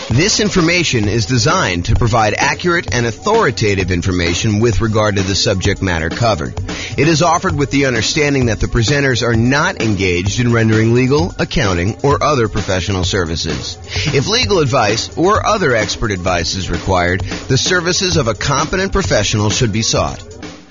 This information is designed to provide accurate and authoritative information with regard to the subject matter covered. It is offered with the understanding that the presenters are not engaged in rendering legal, accounting, or other professional services. If legal advice or other expert advice is required, the services of a competent professional should be sought.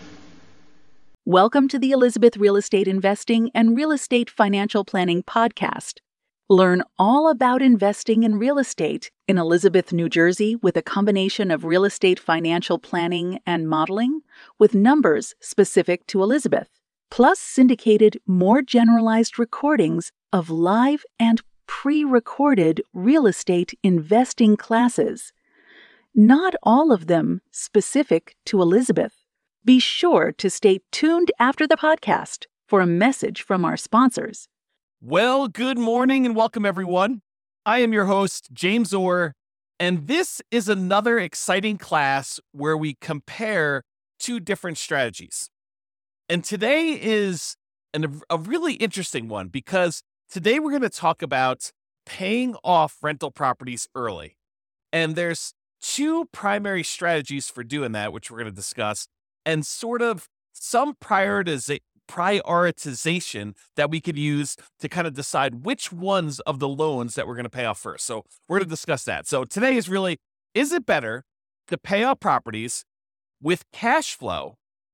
Welcome to the Elizabeth Real Estate Investing and Real Estate Financial Planning podcast. Learn all about investing in real estate in Elizabeth, New Jersey, with a combination of real estate financial planning and modeling with numbers specific to Elizabeth, plus syndicated, more generalized recordings of live and pre-recorded real estate investing classes, not all of them specific to Elizabeth. Be sure to stay tuned after the podcast for a message from our sponsors. Well, good morning and welcome, everyone. I am your host, James Orr, and this is another exciting class where we compare two different strategies. And today is a really interesting one because today we're going to talk about paying off rental properties early. And there's two primary strategies for doing that, which we're going to discuss, and sort of some prioritization that we could use to kind of decide which ones of the loans that we're going to pay off first. So we're going to discuss that. So today is really, is it better to pay off properties with cash flow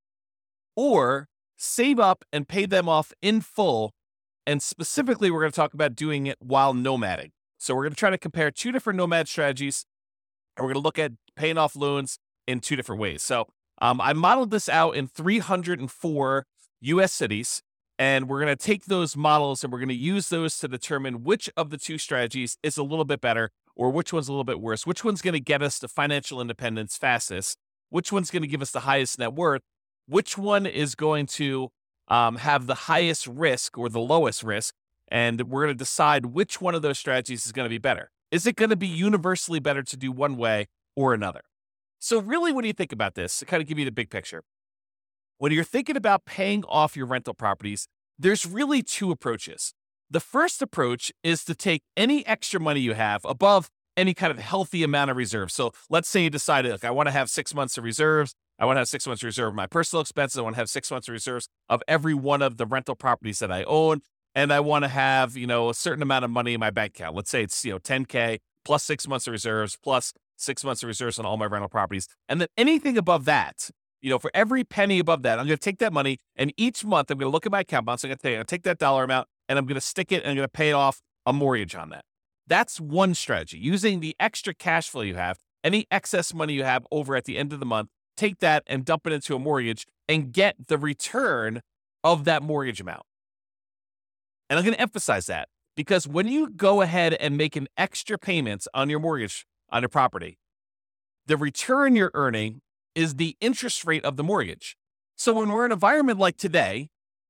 or save up and pay them off in full? And specifically, we're going to talk about doing it while nomading. So we're going to try to compare two different nomad strategies, and we're going to look at paying off loans in two different ways. So I modeled this out in 304 U.S. cities, and we're going to take those models and we're going to use those to determine which of the two strategies is a little bit better or which one's a little bit worse, which one's going to get us to financial independence fastest, which one's going to give us the highest net worth, which one is going to have the highest risk or the lowest risk, and we're going to decide which one of those strategies is going to be better. Is it going to be universally better to do one way or another? So really, when you think about this, to kind of give you the big picture, when you're thinking about paying off your rental properties, there's really two approaches. The first approach is to take any extra money you have above any kind of healthy amount of reserves. So let's say you decided, look, I want to have 6 months of reserves. I want to have 6 months of reserve of my personal expenses. I want to have 6 months of reserves of every one of the rental properties that I own. And I want to have, a certain amount of money in my bank account. Let's say it's, $10K plus 6 months of reserves plus 6 months of reserves on all my rental properties. And then anything above that, for every penny above that, I'm going to take that money and each month I'm going to look at my account balance. I'm going to take that dollar amount and I'm going to stick it and I'm going to pay off a mortgage on that. That's one strategy. Using the extra cash flow you have, any excess money you have over at the end of the month, take that and dump it into a mortgage and get the return of that mortgage amount. And I'm going to emphasize that because when you go ahead and make an extra payment on your mortgage, on your property, the return you're earning is the interest rate of the mortgage. So when we're in an environment like today,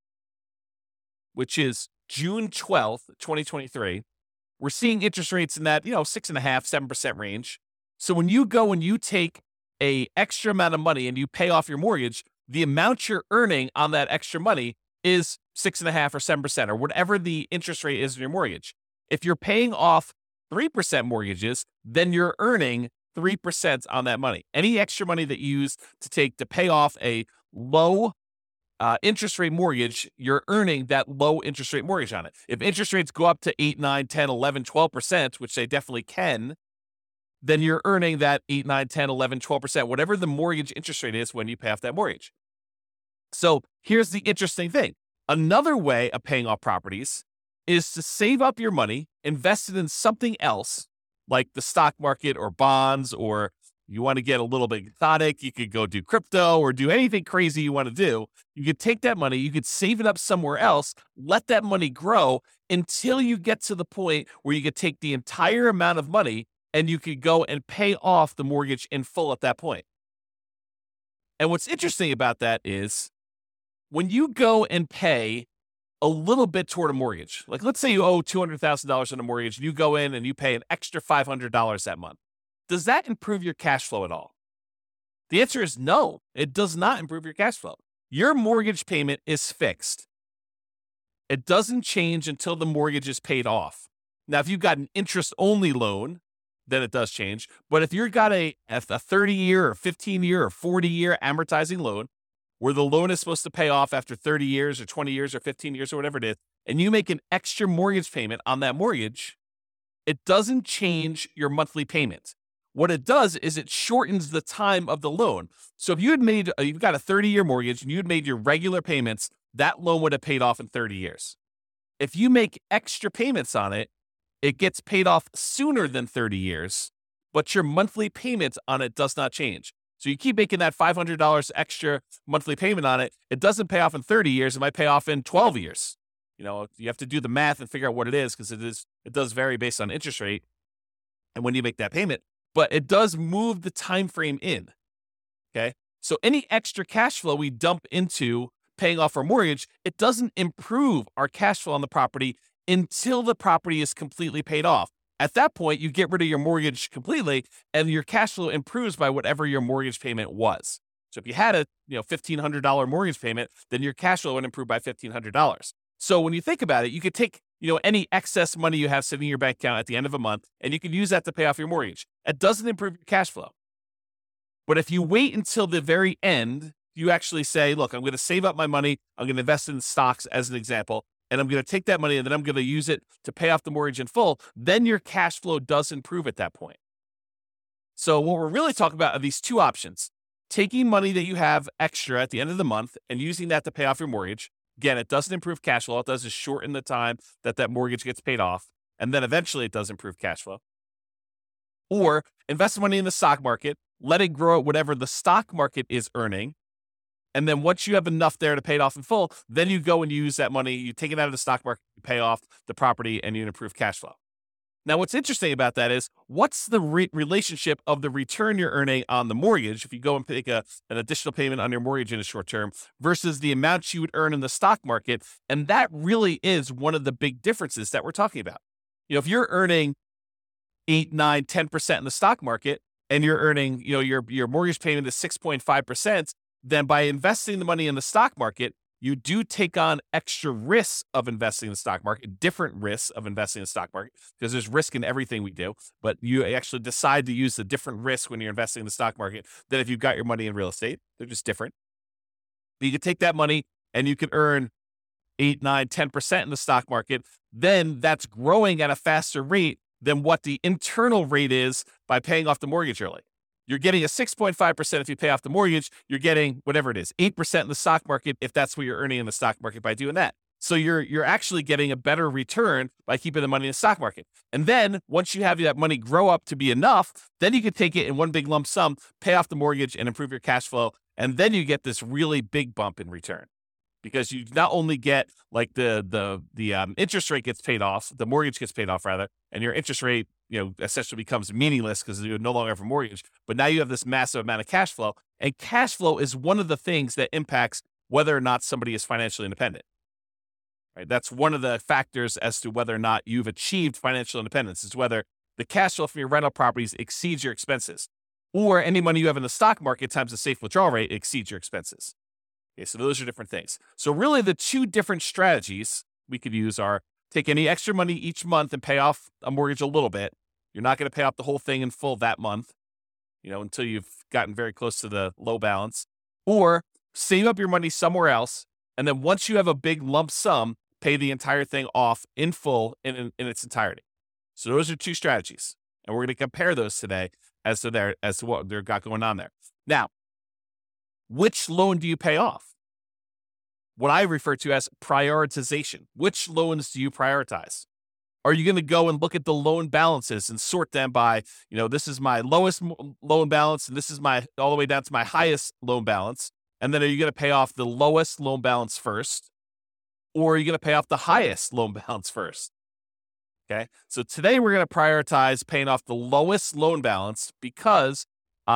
which is June 12th, 2023, we're seeing interest rates in that, 6.5%, 7% range. So when you go and you take a extra amount of money and you pay off your mortgage, the amount you're earning on that extra money is 6.5% or 7% or whatever the interest rate is in your mortgage. If you're paying off 3% mortgages, then you're earning 3% on that money. Any extra money that you use to pay off a low interest rate mortgage, you're earning that low interest rate mortgage on it. If interest rates go up to 8, 9, 10, 11, 12%, which they definitely can, then you're earning that 8, 9, 10, 11, 12%, whatever the mortgage interest rate is when you pay off that mortgage. So here's the interesting thing. Another way of paying off properties is to save up your money, invest it in something else, like the stock market or bonds, or you want to get a little bit exotic, you could go do crypto or do anything crazy you want to do. You could take that money, you could save it up somewhere else, let that money grow until you get to the point where you could take the entire amount of money and you could go and pay off the mortgage in full at that point. And what's interesting about that is when you go and pay a little bit toward a mortgage, like let's say you owe $200,000 on a mortgage and you go in and you pay an extra $500 that month. Does that improve your cash flow at all? The answer is no, it does not improve your cash flow. Your mortgage payment is fixed. It doesn't change until the mortgage is paid off. Now, if you've got an interest-only loan, then it does change. But if you've got a 30-year or 15-year or 40-year amortizing loan, where the loan is supposed to pay off after 30 years or 20 years or 15 years or whatever it is, and you make an extra mortgage payment on that mortgage, it doesn't change your monthly payment. What it does is it shortens the time of the loan. So if you've got a 30-year mortgage and you had made your regular payments, that loan would have paid off in 30 years. If you make extra payments on it, it gets paid off sooner than 30 years, but your monthly payment on it does not change. So you keep making that $500 extra monthly payment on it. It doesn't pay off in 30 years. It might pay off in 12 years. You have to do the math and figure out what it is, because it does vary based on interest rate and when you make that payment. But it does move the time frame in. Okay, so any extra cash flow we dump into paying off our mortgage, it doesn't improve our cash flow on the property until the property is completely paid off. At that point, you get rid of your mortgage completely, and your cash flow improves by whatever your mortgage payment was. So if you had a $1,500 mortgage payment, then your cash flow would improve by $1,500. So when you think about it, you could take any excess money you have sitting in your bank account at the end of a month, and you could use that to pay off your mortgage. It doesn't improve your cash flow. But if you wait until the very end, you actually say, look, I'm going to save up my money. I'm going to invest in stocks as an example, and I'm going to take that money and then I'm going to use it to pay off the mortgage in full. Then your cash flow does improve at that point. So what we're really talking about are these two options: taking money that you have extra at the end of the month and using that to pay off your mortgage. Again, it doesn't improve cash flow. All it does is shorten the time that mortgage gets paid off. And then eventually it does improve cash flow. Or invest money in the stock market, let it grow at whatever the stock market is earning. And then once you have enough there to pay it off in full, then you go and use that money, you take it out of the stock market, you pay off the property, and you improve cash flow. Now, what's interesting about that is, what's the relationship of the return you're earning on the mortgage if you go and make an additional payment on your mortgage in the short term versus the amount you would earn in the stock market? And that really is one of the big differences that we're talking about. If you're earning 8, 9, 10% in the stock market and you're earning, your mortgage payment is 6.5%, then by investing the money in the stock market, you do take on extra risks of investing in the stock market, different risks of investing in the stock market, because there's risk in everything we do, but you actually decide to use the different risks when you're investing in the stock market than if you've got your money in real estate. They're just different. But you can take that money and you can earn 8, 9, 10% in the stock market. Then that's growing at a faster rate than what the internal rate is by paying off the mortgage early. You're getting a 6.5% if you pay off the mortgage. You're getting whatever it is, 8% in the stock market if that's what you're earning in the stock market by doing that. So you're actually getting a better return by keeping the money in the stock market. And then once you have that money grow up to be enough, then you can take it in one big lump sum, pay off the mortgage, and improve your cash flow. And then you get this really big bump in return, because you not only get like the interest rate gets paid off, the mortgage gets paid off rather, and your interest rate essentially becomes meaningless because you no longer have a mortgage. But now you have this massive amount of cash flow, and cash flow is one of the things that impacts whether or not somebody is financially independent. Right? That's one of the factors as to whether or not you've achieved financial independence, is whether the cash flow from your rental properties exceeds your expenses, or any money you have in the stock market times the safe withdrawal rate exceeds your expenses. Okay, so those are different things. So really the two different strategies we could use are take any extra money each month and pay off a mortgage a little bit. You're not going to pay off the whole thing in full that month, until you've gotten very close to the low balance, or save up your money somewhere else. And then once you have a big lump sum, pay the entire thing off in full in its entirety. So those are two strategies. And we're going to compare those today as to what they've got going on there. Now, which loan do you pay off? What I refer to as prioritization. Which loans do you prioritize? Are you going to go and look at the loan balances and sort them by, this is my lowest loan balance and this is my all the way down to my highest loan balance? And then are you going to pay off the lowest loan balance first? Or are you going to pay off the highest loan balance first? Okay. So today we're going to prioritize paying off the lowest loan balance, because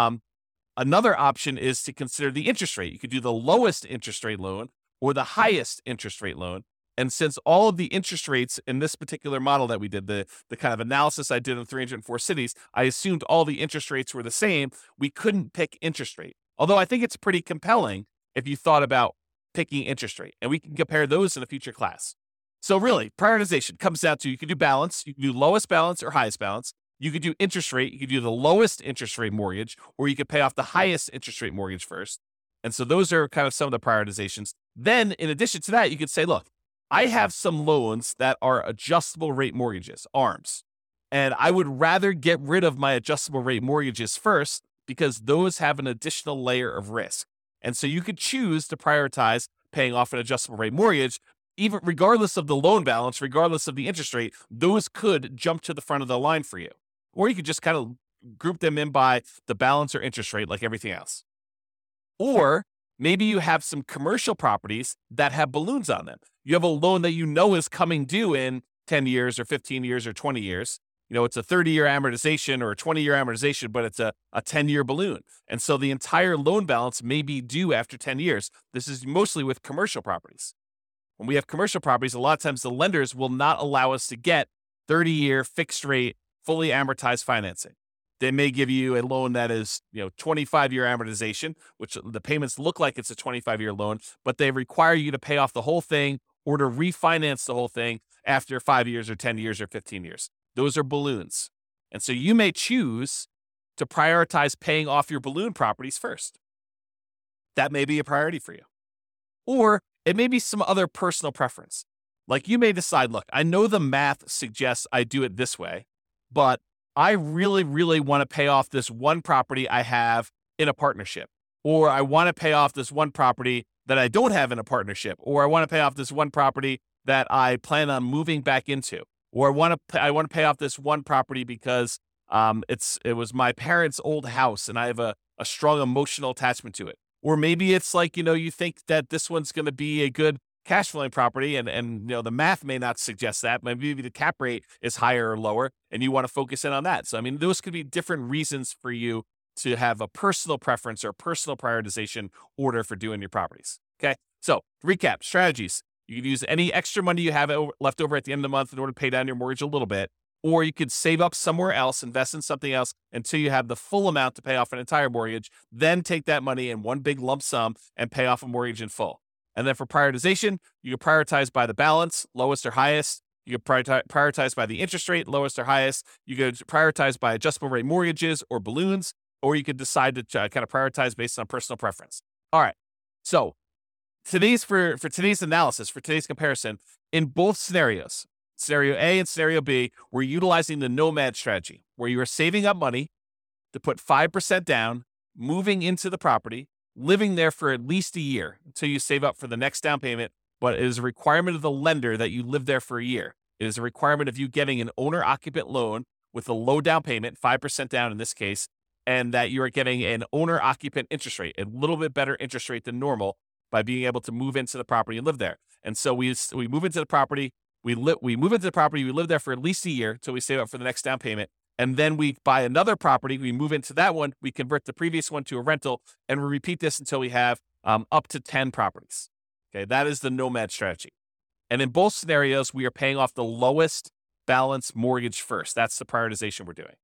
another option is to consider the interest rate. You could do the lowest interest rate loan or the highest interest rate loan. And since all of the interest rates in this particular model that we did, the kind of analysis I did in 304 cities, I assumed all the interest rates were the same. We couldn't pick interest rate. Although I think it's pretty compelling if you thought about picking interest rate. And we can compare those in a future class. So really, prioritization comes down to, you can do balance. You can do lowest balance or highest balance. You could do interest rate. You could do the lowest interest rate mortgage, or you could pay off the highest interest rate mortgage first. And so those are kind of some of the prioritizations. Then in addition to that, you could say, look, I have some loans that are adjustable rate mortgages, ARMs. And I would rather get rid of my adjustable rate mortgages first because those have an additional layer of risk. And so you could choose to prioritize paying off an adjustable rate mortgage, even regardless of the loan balance, regardless of the interest rate. Those could jump to the front of the line for you. Or you could just kind of group them in by the balance or interest rate like everything else. Or maybe you have some commercial properties that have balloons on them. You have a loan that you know is coming due in 10 years or 15 years or 20 years. You know, it's a 30-year amortization or a 20-year amortization, but it's a 10-year balloon. And so the entire loan balance may be due after 10 years. This is mostly with commercial properties. When we have commercial properties, a lot of times the lenders will not allow us to get 30-year fixed rate, fully amortized financing. They may give you a loan that is, 25-year amortization, which the payments look like it's a 25-year loan, but they require you to pay off the whole thing or to refinance the whole thing after 5 years or 10 years or 15 years. Those are balloons. And so you may choose to prioritize paying off your balloon properties first. That may be a priority for you. Or it may be some other personal preference. Like you may decide, look, I know the math suggests I do it this way, but I really, really want to pay off this one property I have in a partnership. Or I want to pay off this one property that I don't have in a partnership. Or I want to pay off this one property that I plan on moving back into. Or I want to pay off this one property because it was my parents' old house and I have a strong emotional attachment to it. Or maybe it's like, you think that this one's going to be a good cash flowing property and the math may not suggest that. Maybe the cap rate is higher or lower and you want to focus in on that. So, those could be different reasons for you to have a personal preference or personal prioritization order for doing your properties. Okay. So recap strategies. You could use any extra money you have left over at the end of the month in order to pay down your mortgage a little bit, or you could save up somewhere else, invest in something else until you have the full amount to pay off an entire mortgage, then take that money in one big lump sum and pay off a mortgage in full. And then for prioritization, you can prioritize by the balance, lowest or highest. You can prioritize by the interest rate, lowest or highest. You could prioritize by adjustable rate mortgages or balloons, or you could decide to kind of prioritize based on personal preference. All right. So for today's analysis, for today's comparison, in both scenarios, scenario A and scenario B, we're utilizing the nomad strategy, where you are saving up money to put 5% down, moving into the property, living there for at least a year until you save up for the next down payment. But it is a requirement of the lender that you live there for a year. It is a requirement of you getting an owner-occupant loan with a low down payment, 5% down in this case, and that you are getting an owner-occupant interest rate, a little bit better interest rate than normal by being able to move into the property and live there. And so we move into the property, we move into the property, we live there for at least a year until we save up for the next down payment. And then we buy another property, we move into that one, we convert the previous one to a rental, and we repeat this until we have up to 10 properties. Okay, that is the nomad strategy. And in both scenarios, we are paying off the lowest balance mortgage first. That's the prioritization we're doing.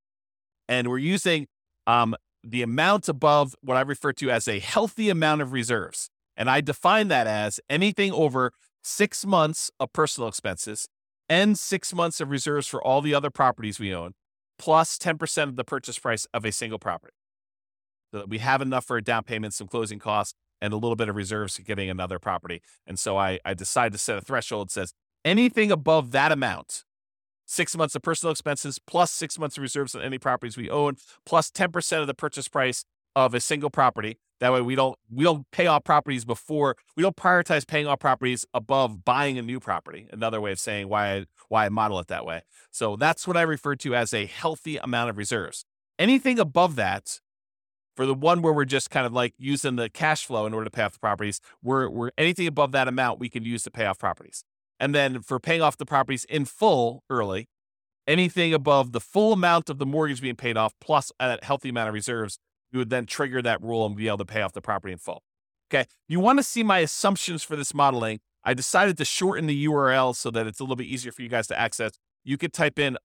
And we're using the amount above what I refer to as a healthy amount of reserves. And I define that as anything over 6 months of personal expenses and 6 months of reserves for all the other properties we own, plus 10% of the purchase price of a single property. So that we have enough for a down payment, some closing costs, and a little bit of reserves for getting another property. And so I decided to set a threshold that says anything above that amount, 6 months of personal expenses, plus 6 months of reserves on any properties we own, plus 10% of the purchase price of a single property. That way we don't pay off properties before, we don't prioritize paying off properties above buying a new property. Another way of saying why I model it that way. So that's what I refer to as a healthy amount of reserves. Anything above that, for the one where we're just kind of like using the cash flow in order to pay off the properties, we're anything above that amount we can use to pay off properties. And then for paying off the properties in full early, anything above the full amount of the mortgage being paid off plus a healthy amount of reserves, you would then trigger that rule and be able to pay off the property in full. Okay. You want to see my assumptions for this modeling. I decided to shorten the URL so that it's a little bit easier for you guys to access. You could type in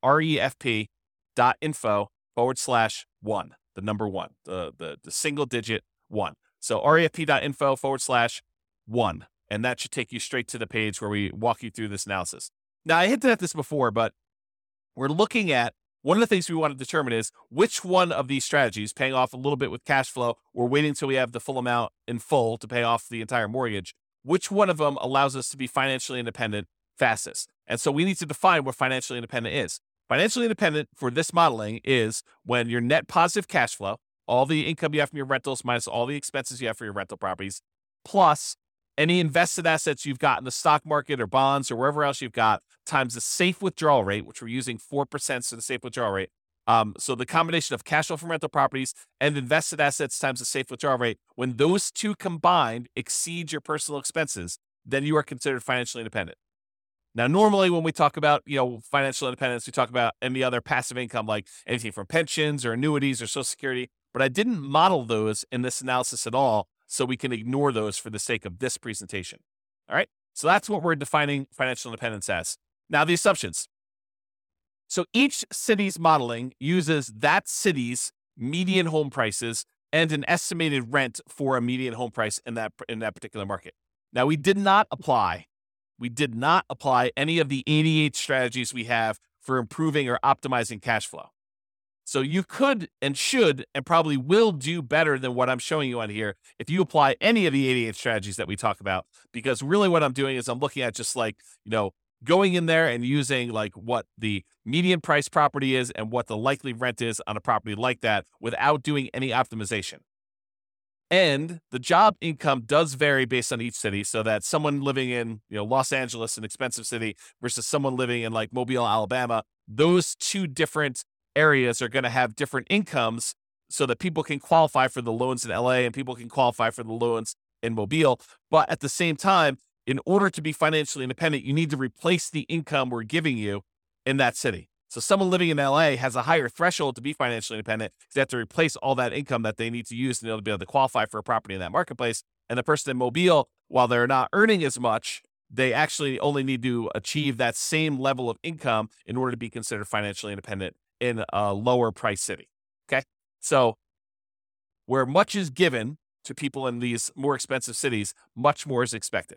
refp.info/1, the number one, the single digit 1. So refp.info/1. And that should take you straight to the page where we walk you through this analysis. Now, I hinted at this before, but we're looking at one of the things we want to determine is which one of these strategies, paying off a little bit with cash flow or waiting until we have the full amount in full to pay off the entire mortgage, which one of them allows us to be financially independent fastest? And so we need to define what financially independent is. Financially independent for this modeling is when your net positive cash flow, all the income you have from your rentals minus all the expenses you have for your rental properties, plus any invested assets you've got in the stock market or bonds or wherever else you've got, times the safe withdrawal rate, which we're using 4% for the safe withdrawal rate. So the combination of cash flow from rental properties and invested assets times the safe withdrawal rate, when those two combined exceed your personal expenses, then you are considered financially independent. Now, normally when we talk about, financial independence, we talk about any other passive income, like anything from pensions or annuities or Social Security, but I didn't model those in this analysis at all, so we can ignore those for the sake of this presentation. All right. So that's what we're defining financial independence as. Now, the assumptions. So each city's modeling uses that city's median home prices and an estimated rent for a median home price in that particular market. Now, we did not apply any of the 88 strategies we have for improving or optimizing cash flow. So you could and should and probably will do better than what I'm showing you on here if you apply any of the 88 strategies that we talk about, because really what I'm doing is I'm looking at just going in there and using what the median price property is and what the likely rent is on a property like that without doing any optimization. And the job income does vary based on each city, so that someone living in Los Angeles, an expensive city, versus someone living in Mobile, Alabama, those two different areas are going to have different incomes so that people can qualify for the loans in LA and people can qualify for the loans in Mobile. But at the same time, in order to be financially independent, you need to replace the income we're giving you in that city. So someone living in LA has a higher threshold to be financially independent because they have to replace all that income that they need to use in order to be able to qualify for a property in that marketplace. And the person in Mobile, while they're not earning as much, they actually only need to achieve that same level of income in order to be considered financially independent in a lower price city. Okay. So where much is given to people in these more expensive cities, much more is expected.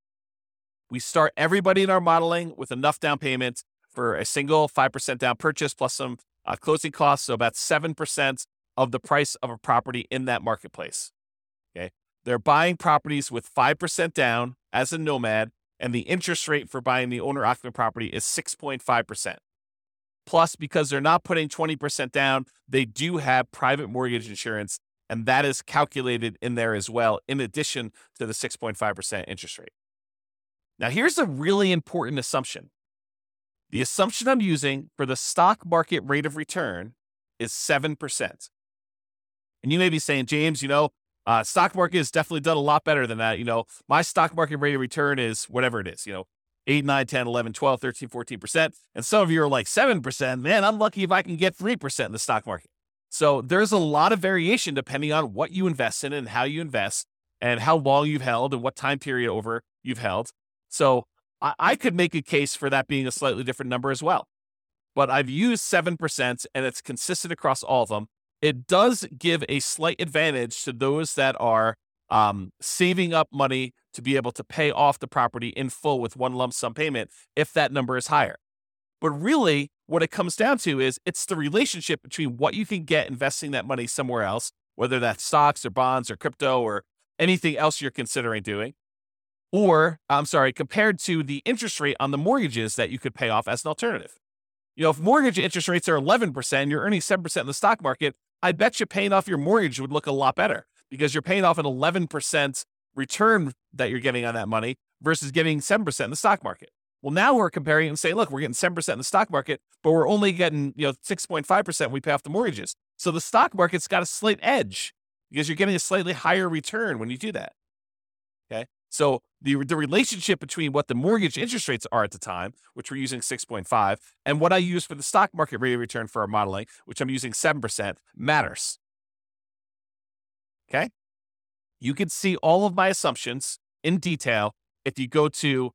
We start everybody in our modeling with enough down payment for a single 5% down purchase plus some closing costs. So about 7% of the price of a property in that marketplace. Okay. They're buying properties with 5% down as a nomad, and the interest rate for buying the owner occupant property is 6.5%. Plus, because they're not putting 20% down, they do have private mortgage insurance, and that is calculated in there as well, in addition to the 6.5% interest rate. Now, here's a really important assumption. The assumption I'm using for the stock market rate of return is 7%. And you may be saying, James, stock market has definitely done a lot better than that. My stock market rate of return is whatever it is, 8, 9, 10, 11, 12, 13, 14%. And some of you are like 7%. Man, I'm lucky if I can get 3% in the stock market. So there's a lot of variation depending on what you invest in and how you invest and how long you've held and what time period over you've held. So I could make a case for that being a slightly different number as well. But I've used 7% and it's consistent across all of them. It does give a slight advantage to those that are saving up money to be able to pay off the property in full with one lump sum payment if that number is higher. But really, what it comes down to is it's the relationship between what you can get investing that money somewhere else, whether that's stocks or bonds or crypto or anything else you're considering doing, compared to the interest rate on the mortgages that you could pay off as an alternative. If mortgage interest rates are 11%, you're earning 7% in the stock market, I bet you paying off your mortgage would look a lot better because you're paying off an 11% return that you're getting on that money versus getting 7% in the stock market. Well, now we're comparing and saying, look, we're getting 7% in the stock market, but we're only getting 6.5% when we pay off the mortgages. So the stock market's got a slight edge because you're getting a slightly higher return when you do that. Okay. So the relationship between what the mortgage interest rates are at the time, which we're using 6.5, and what I use for the stock market rate of return for our modeling, which I'm using 7%, matters. Okay. You can see all of my assumptions in detail if you go to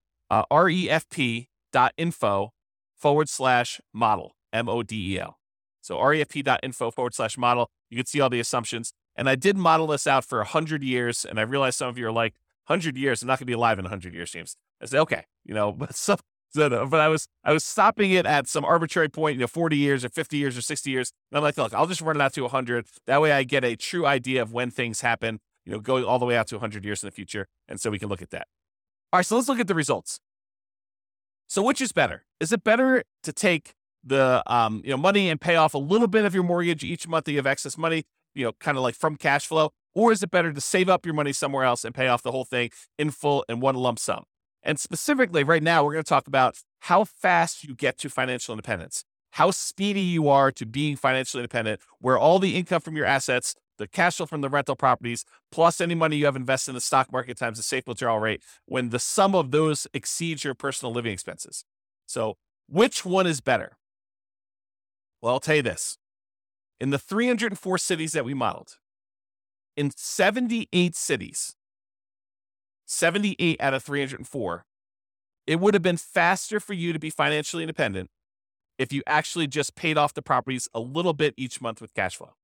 refp.info/model, MODEL. So refp.info/model, you can see all the assumptions. And I did model this out for 100 years. And I realize some of you are like, 100 years, I'm not going to be alive in 100 years, James. I say, okay, but So, but I was stopping it at some arbitrary point, 40 years or 50 years or 60 years. And I'm like, look, I'll just run it out to 100. That way I get a true idea of when things happen, going all the way out to 100 years in the future. And so we can look at that. All right, so let's look at the results. So which is better? Is it better to take the money and pay off a little bit of your mortgage each month that you have excess money, kind of like from cash flow? Or is it better to save up your money somewhere else and pay off the whole thing in full in one lump sum? And specifically right now, we're going to talk about how fast you get to financial independence, how speedy you are to being financially independent, where all the income from your assets, the cash flow from the rental properties, plus any money you have invested in the stock market times the safe withdrawal rate, when the sum of those exceeds your personal living expenses. So which one is better? Well, I'll tell you this. In the 304 cities that we modeled, in 78 cities, 78 out of 304, it would have been faster for you to be financially independent if you actually just paid off the properties a little bit each month with cash flow.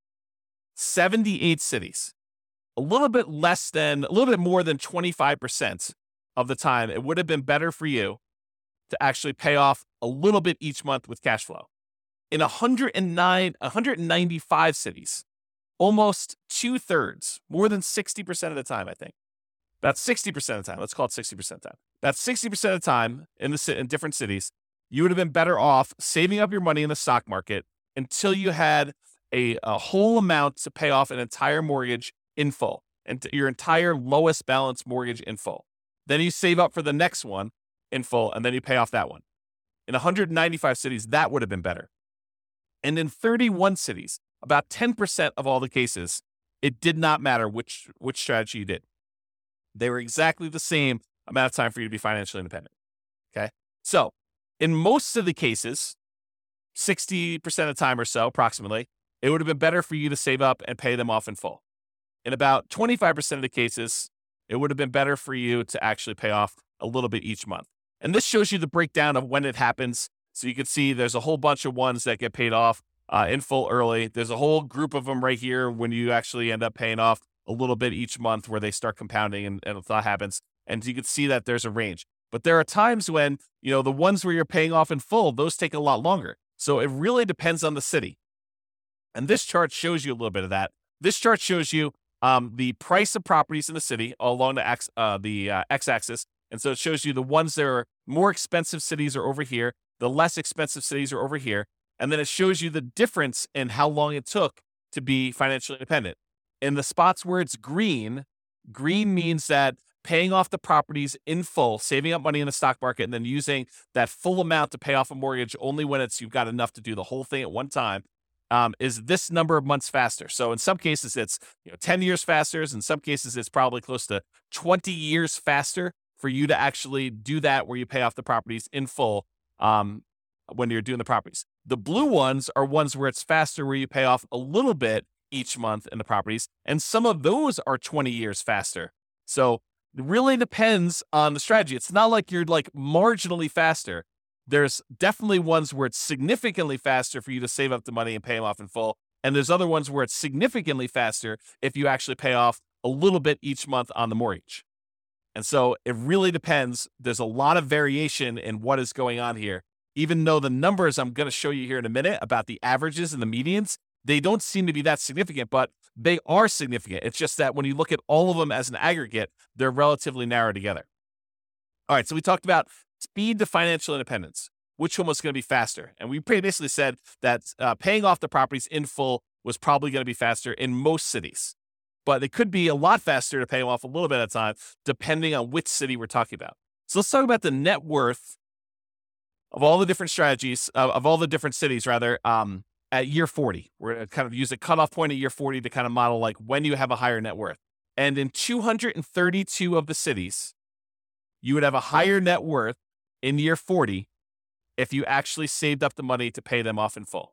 78 cities, a little bit more than 25% of the time, it would have been better for you to actually pay off a little bit each month with cash flow. In 195 cities, almost 2/3, more than 60% of the time, I think. About 60% of the time, let's call it 60% of the time. About 60% of the time in different cities, you would have been better off saving up your money in the stock market until you had a whole amount to pay off an entire mortgage in full, and your entire lowest balance mortgage in full. Then you save up for the next one in full, and then you pay off that one. In 195 cities, that would have been better. And in 31 cities, about 10% of all the cases, it did not matter which strategy you did. They were exactly the same amount of time for you to be financially independent. Okay. So in most of the cases, 60% of the time or so, approximately, it would have been better for you to save up and pay them off in full. In about 25% of the cases, it would have been better for you to actually pay off a little bit each month. And this shows you the breakdown of when it happens. So you can see there's a whole bunch of ones that get paid off in full early. There's a whole group of them right here when you actually end up paying off a little bit each month where they start compounding and that happens. And you can see that there's a range. But there are times when, the ones where you're paying off in full, those take a lot longer. So it really depends on the city. And this chart shows you a little bit of that. This chart shows you the price of properties in the city along the x-axis. And so it shows you the ones that are more expensive cities are over here. The less expensive cities are over here. And then it shows you the difference in how long it took to be financially independent. In the spots where it's green means that paying off the properties in full, saving up money in the stock market, and then using that full amount to pay off a mortgage only when you've got enough to do the whole thing at one time, is this number of months faster. So in some cases, it's 10 years faster. In some cases, it's probably close to 20 years faster for you to actually do that where you pay off the properties in full when you're doing the properties. The blue ones are ones where it's faster, where you pay off a little bit each month in the properties. And some of those are 20 years faster. So it really depends on the strategy. It's not like you're like marginally faster. There's definitely ones where it's significantly faster for you to save up the money and pay them off in full. And there's other ones where it's significantly faster if you actually pay off a little bit each month on the mortgage. And so it really depends. There's a lot of variation in what is going on here. Even though the numbers I'm going to show you here in a minute about the averages and the medians, they don't seem to be that significant, but they are significant. It's just that when you look at all of them as an aggregate, they're relatively narrow together. All right, so we talked about speed to financial independence. Which one was going to be faster? And we basically said that paying off the properties in full was probably going to be faster in most cities. But it could be a lot faster to pay them off a little bit at a time, depending on which city we're talking about. So let's talk about the net worth of all the different strategies, of all the different cities, rather, at year 40. We're going to kind of use a cutoff point at year 40 to kind of model like when you have a higher net worth. And in 232 of the cities, you would have a higher net worth in year 40 if you actually saved up the money to pay them off in full.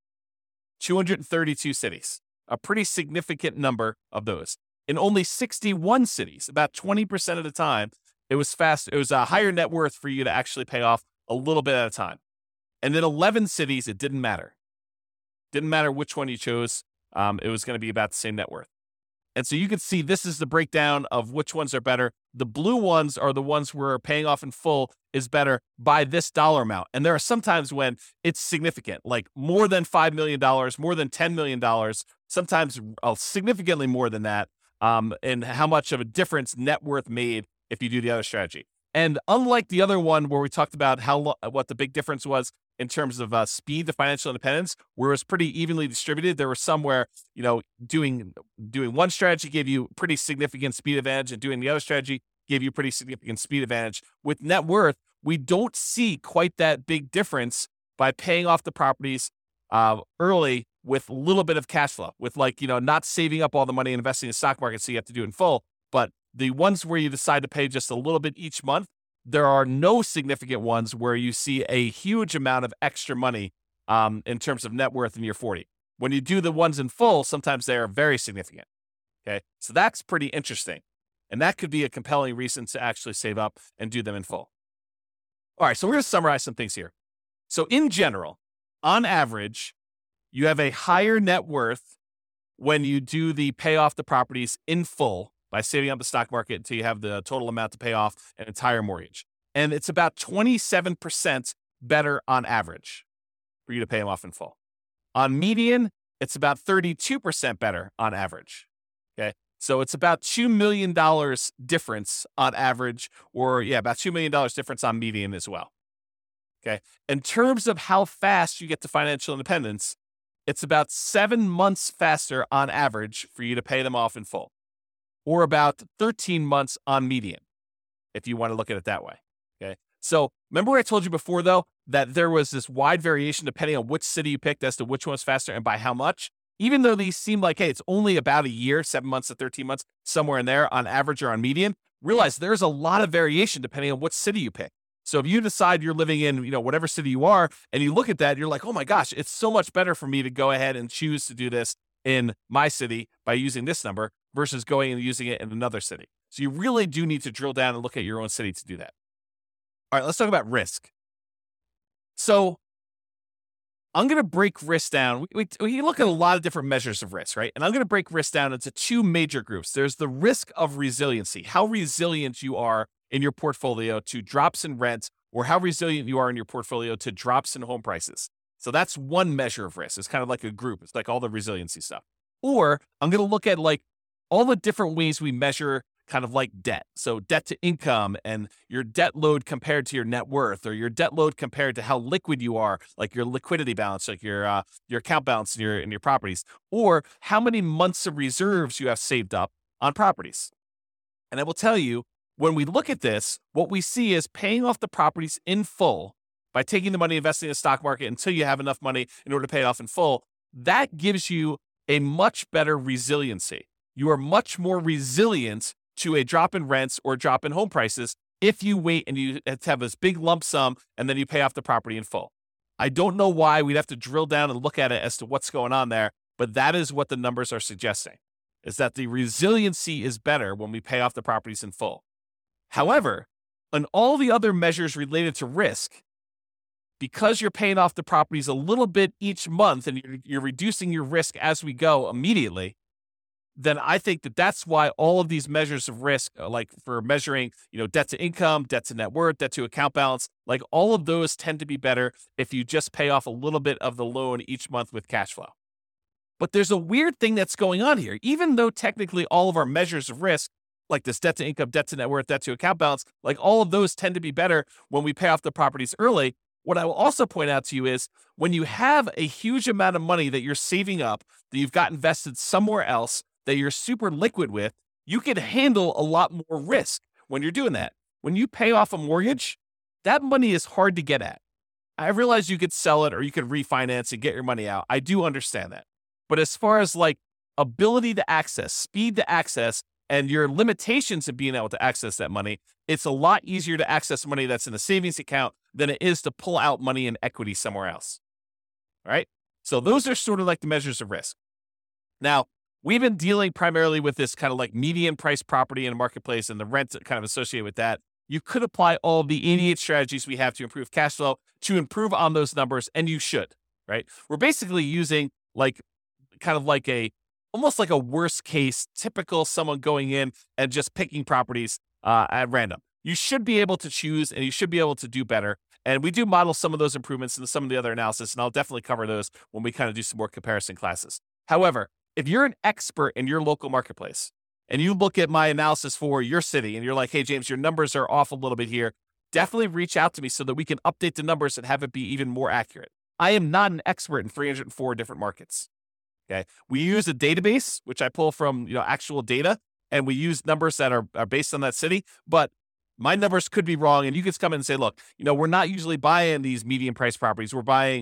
232 cities, a pretty significant number of those. In only 61 cities, about 20% of the time, it was a higher net worth for you to actually pay off a little bit at a time. And in 11 cities, it didn't matter. Didn't matter which one you chose. It was going to be about the same net worth. And so you can see this is the breakdown of which ones are better. the blue ones are the ones where paying off in full is better by this dollar amount. And there are some times when it's significant, like more than $5 million, more than $10 million, sometimes significantly more than that, and how much of a difference net worth made if you do the other strategy. And unlike the other one where we talked about what the big difference was in terms of speed to financial independence, where it was pretty evenly distributed, there were some where, doing one strategy gave you pretty significant speed advantage and doing the other strategy gave you pretty significant speed advantage. With net worth, we don't see quite that big difference by paying off the properties early with a little bit of cash flow, with not saving up all the money and investing in the stock market so you have to do it in full. But the ones where you decide to pay just a little bit each month, there are no significant ones where you see a huge amount of extra money in terms of net worth in year 40. When you do the ones in full, sometimes they are very significant. Okay, so that's pretty interesting. And that could be a compelling reason to actually save up and do them in full. All right, so we're going to summarize some things here. So in general, on average, you have a higher net worth when you do the pay off the properties in full by saving up the stock market until you have the total amount to pay off an entire mortgage. And it's about 27% better on average for you to pay them off in full. On median, it's about 32% better on average. Okay. So it's about $2 million difference on average, or about $2 million difference on median as well. Okay. In terms of how fast you get to financial independence, it's about 7 months faster on average for you to pay them off in full, or about 13 months on median, if you want to look at it that way. Okay. So remember what I told you before, though, that there was this wide variation depending on which city you picked as to which one's faster and by how much? Even though these seem like, hey, it's only about a year, 7 months to 13 months, somewhere in there on average or on median, realize there's a lot of variation depending on what city you pick. So if you decide you're living in, whatever city you are, and you look at that, you're like, oh my gosh, it's so much better for me to go ahead and choose to do this in my city by using this number versus going and using it in another city. So you really do need to drill down and look at your own city to do that. All right, let's talk about risk. So I'm going to break risk down. We look at a lot of different measures of risk, right? And I'm going to break risk down into two major groups. There's the risk of resiliency, how resilient you are in your portfolio to drops in rent, or how resilient you are in your portfolio to drops in home prices. So that's one measure of risk. It's kind of like a group. It's like all the resiliency stuff. Or I'm going to look at like all the different ways we measure kind of like debt. So debt to income and your debt load compared to your net worth, or your debt load compared to how liquid you are, like your liquidity balance, like your account balance in your properties, or how many months of reserves you have saved up on properties. And I will tell you, when we look at this, what we see is paying off the properties in full by taking the money, investing in the stock market until you have enough money in order to pay it off in full. That gives you a much better resiliency. You are much more resilient to a drop in rents or drop in home prices if you wait and you have this big lump sum and then you pay off the property in full. I don't know why. We'd have to drill down and look at it as to what's going on there, but that is what the numbers are suggesting, is that the resiliency is better when we pay off the properties in full. However, on all the other measures related to risk, because you're paying off the properties a little bit each month and you're reducing your risk as we go immediately, then I think that's why all of these measures of risk, like for measuring, debt to income, debt to net worth, debt to account balance, like all of those tend to be better if you just pay off a little bit of the loan each month with cash flow. But there's a weird thing that's going on here. Even though technically all of our measures of risk, like this debt to income, debt to net worth, debt to account balance, like all of those tend to be better when we pay off the properties early. What I will also point out to you is when you have a huge amount of money that you're saving up, that you've got invested somewhere else, that you're super liquid with, you can handle a lot more risk when you're doing that. When you pay off a mortgage, that money is hard to get at. I realize you could sell it or you could refinance and get your money out. I do understand that. But as far as like ability to access, speed to access, and your limitations of being able to access that money, it's a lot easier to access money that's in a savings account than it is to pull out money in equity somewhere else. All right? So those are sort of like the measures of risk. Now, we've been dealing primarily with this kind of like median price property in a marketplace and the rent kind of associated with that. You could apply all of the 88 strategies we have to improve cash flow to improve on those numbers, and you should, right? We're basically using like kind of like almost like a worst case, typical someone going in and just picking properties at random. You should be able to choose and you should be able to do better. And we do model some of those improvements in some of the other analysis, and I'll definitely cover those when we kind of do some more comparison classes. However, if you're an expert in your local marketplace and you look at my analysis for your city and you're like, hey, James, your numbers are off a little bit here, definitely reach out to me so that we can update the numbers and have it be even more accurate. I am not an expert in 304 different markets. Okay. We use a database, which I pull from, actual data, and we use numbers that are based on that city, but my numbers could be wrong. And you can come in and say, look, we're not usually buying these medium price properties. We're buying,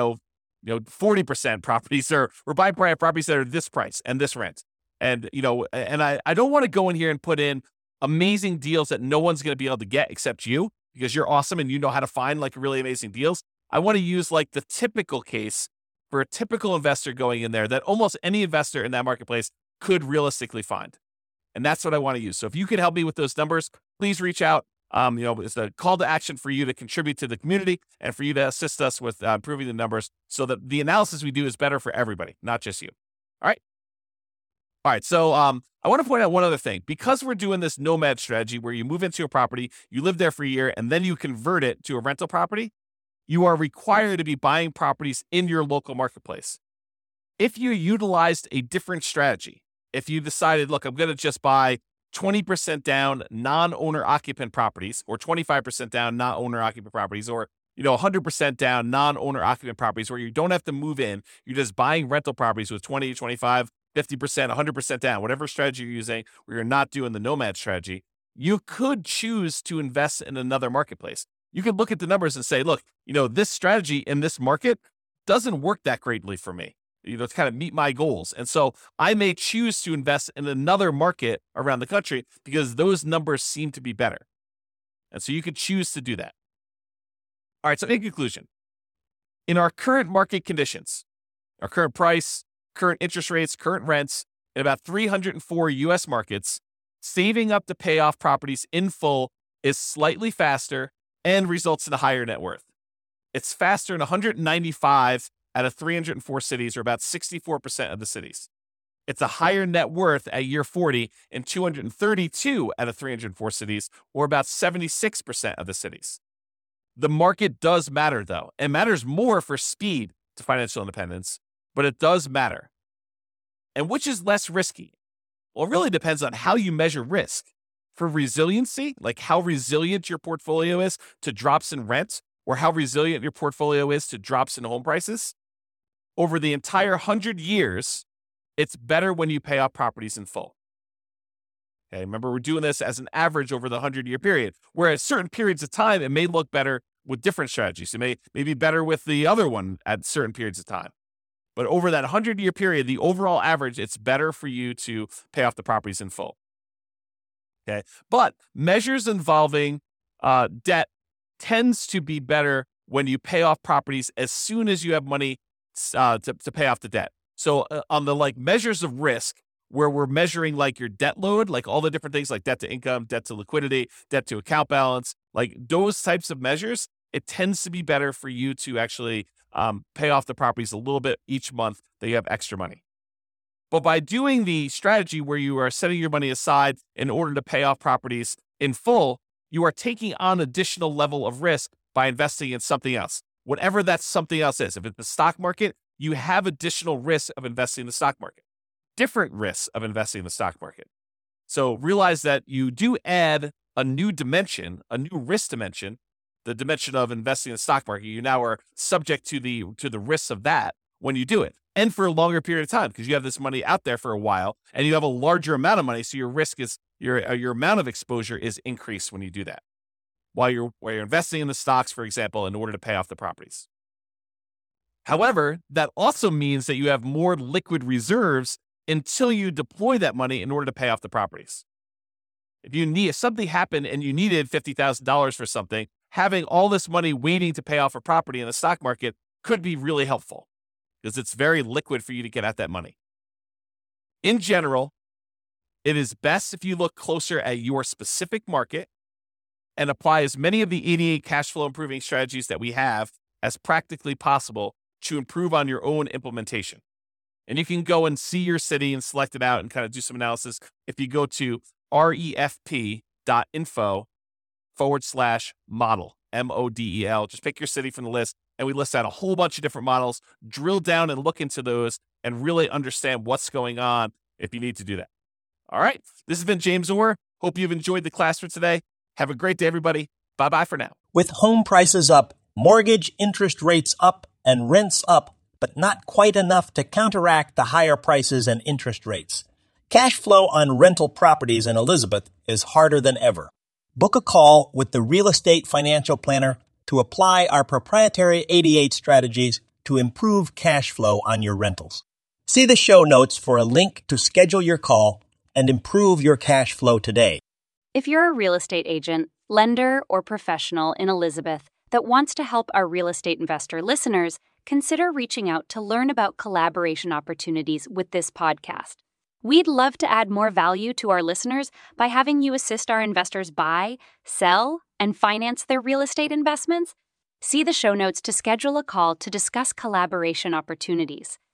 40% properties, or we're buying properties that are this price and this rent. And, and I don't want to go in here and put in amazing deals that no one's going to be able to get except you, because you're awesome and you know how to find like really amazing deals. I want to use like the typical case for a typical investor going in there that almost any investor in that marketplace could realistically find. And that's what I want to use. So if you can help me with those numbers, please reach out. It's a call to action for you to contribute to the community and for you to assist us with improving the numbers so that the analysis we do is better for everybody, not just you. All right. So I want to point out one other thing. Because we're doing this nomad strategy where you move into a property, you live there for a year, and then you convert it to a rental property, you are required to be buying properties in your local marketplace. If you utilized a different strategy, if you decided, look, I'm going to just buy 20% down non-owner occupant properties, or 25% down non-owner occupant properties, or 100% down non-owner occupant properties where you don't have to move in, you're just buying rental properties with 20, 25, 50%, 100% down, whatever strategy you're using, where you're not doing the nomad strategy, you could choose to invest in another marketplace. You could look at the numbers and say, look, this strategy in this market doesn't work that greatly for me, to kind of meet my goals. And so I may choose to invest in another market around the country because those numbers seem to be better. And so you could choose to do that. All right. So in conclusion, in our current market conditions, our current price, current interest rates, current rents, in about 304 U.S. markets, saving up to pay off properties in full is slightly faster and results in a higher net worth. It's faster in 195 out of 304 cities, or about 64% of the cities. It's a higher net worth at year 40 in 232 out of 304 cities, or about 76% of the cities. The market does matter, though. It matters more for speed to financial independence, but it does matter. And which is less risky? Well, it really depends on how you measure risk. For resiliency, like how resilient your portfolio is to drops in rent, or how resilient your portfolio is to drops in home prices, over the entire 100 years, it's better when you pay off properties in full. Okay, remember, we're doing this as an average over the 100-year period, where at certain periods of time, it may look better with different strategies. It may be better with the other one at certain periods of time. But over that 100-year period, the overall average, it's better for you to pay off the properties in full. Okay, but measures involving debt tends to be better when you pay off properties as soon as you have money to pay off the debt. So on the measures of risk, where we're measuring your debt load, all the different things like debt to income, debt to liquidity, debt to account balance, those types of measures, it tends to be better for you to actually pay off the properties a little bit each month that you have extra money. But by doing the strategy where you are setting your money aside in order to pay off properties in full, you are taking on additional level of risk by investing in something else, whatever that something else is. If it's the stock market, you have additional risk of investing in the stock market, different risks of investing in the stock market. So realize that you do add a new dimension, a new risk dimension, the dimension of investing in the stock market. You now are subject to the risks of that when you do it, and for a longer period of time, because you have this money out there for a while and you have a larger amount of money. So your risk is your amount of exposure is increased when you do that while you're investing in the stocks, for example, in order to pay off the properties. However, that also means that you have more liquid reserves until you deploy that money in order to pay off the properties. If something happened and you needed $50,000 for something, having all this money waiting to pay off a property in the stock market could be really helpful, because it's very liquid for you to get at that money. In general, it is best if you look closer at your specific market and apply as many of the 88 cash flow improving strategies that we have as practically possible to improve on your own implementation. And you can go and see your city and select it out and kind of do some analysis. If you go to refp.com/88 elizabeth.info/model, MODEL. Just pick your city from the list, and we list out a whole bunch of different models. Drill down and look into those and really understand what's going on if you need to do that. All right. This has been James Orr. Hope you've enjoyed the class for today. Have a great day, everybody. Bye-bye for now. With home prices up, mortgage interest rates up, and rents up, but not quite enough to counteract the higher prices and interest rates, cash flow on rental properties in Elizabeth is harder than ever. Book a call with the Real Estate Financial Planner to apply our proprietary 88 strategies to improve cash flow on your rentals. See the show notes for a link to schedule your call and improve your cash flow today. If you're a real estate agent, lender, or professional in Elizabeth that wants to help our real estate investor listeners, consider reaching out to learn about collaboration opportunities with this podcast. We'd love to add more value to our listeners by having you assist our investors buy, sell, and finance their real estate investments. See the show notes to schedule a call to discuss collaboration opportunities.